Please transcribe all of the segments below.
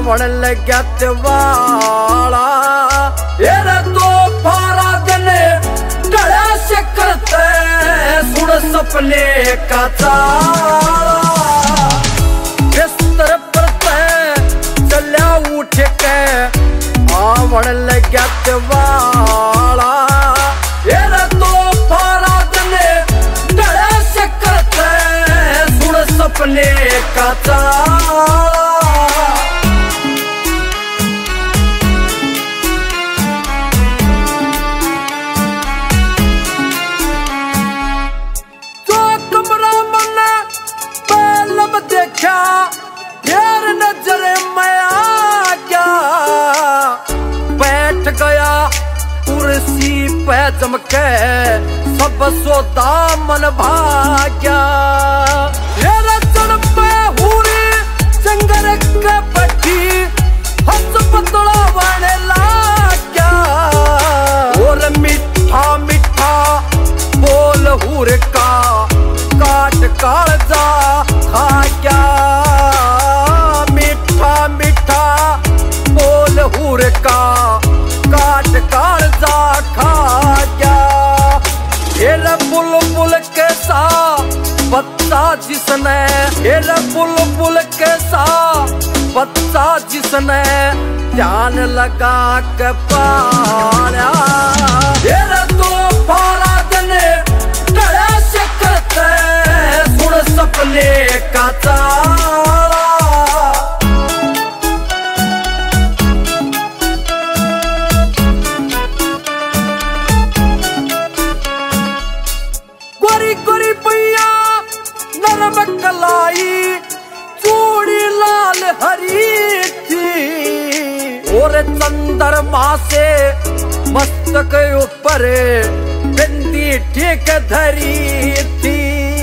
आवण लग्या वाला ये तो फारा गने डड़ा से करते सुन सपने का ताला बिस्तर पर चल्या उठ के आवण लग्या वाला ये तो फारा गने डड़ा से करते सुन सपने का ताला देखा यार नजरे में आ गया बैठ गया कुर्सी पे चमके सब सोदा मन भाग्या यार चढ़ पे हुरी जंगल के बैठी हंस पतला बने लाग्या और मीठा मीठा बोल हुर का काट कालजा खा क्या मीठा मीठा बोल हुर का काट कालजा खा क्या ये बुलबुल के सा बच्चा जिसने ये बुलबुल के सा बच्चा जिसने ध्यान लगा के पाया ये तो फारा देने डरा से करते सुन सपने का ताला गोरी गोरी पैया नरम कलाई चूड़ी लाल हरी थी और चंद्रमा से मस्तक ऊपर बिंदी ठीक धरी थी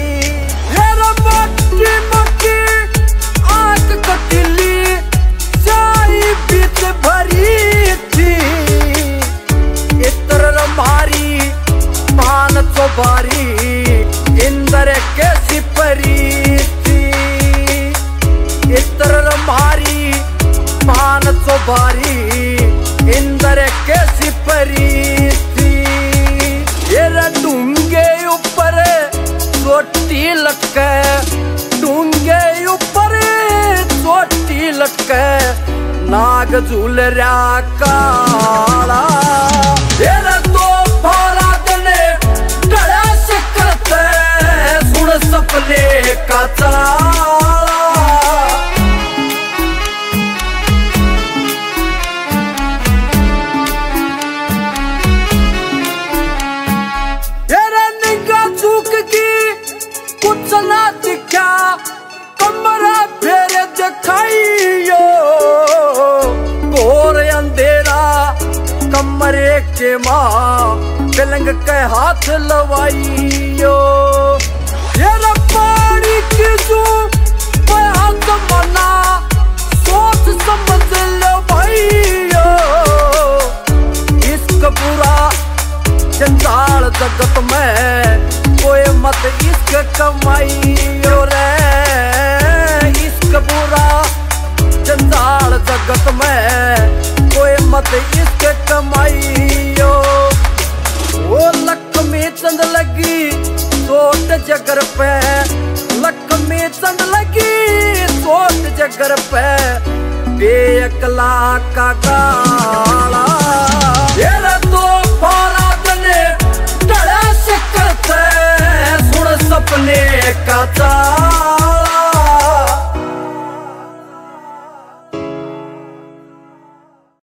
मोटी मोटी आंख कटिली चाय बीच भरी थी इतर मारी मान चौबारी इंदर के सिपरी थी इतर मारी मान चौबारी इंदर के सिपरी थी ये डूंगे ऊपर छोटी लटके डूंगे ऊपर छोटी लटके नाग झूल रहा काला ये तो फारा देने डरा से करते सुन सपने का ताला कुछ ना दिखा कमरा फेर दिखाइयो घोर अंधेरा कमरे के माँ पलंग के हाथ लवाइयो ये पानी की जो हाथ मना सोच समझ लो भाइयो इश्क बुरा जंजाल जगत में कोई मत इश्क कमाइयो रे इश्क बुरा जंजाल जगत में कोई मत इश्क कमाइयो वो लक्ष्मी चंद लगी चोट जगर पे लक्ष्मी चंद लगी चोट जगर पे बेअकला का गाला ये तो फारा देने डरा से करते सुन सपने का ताला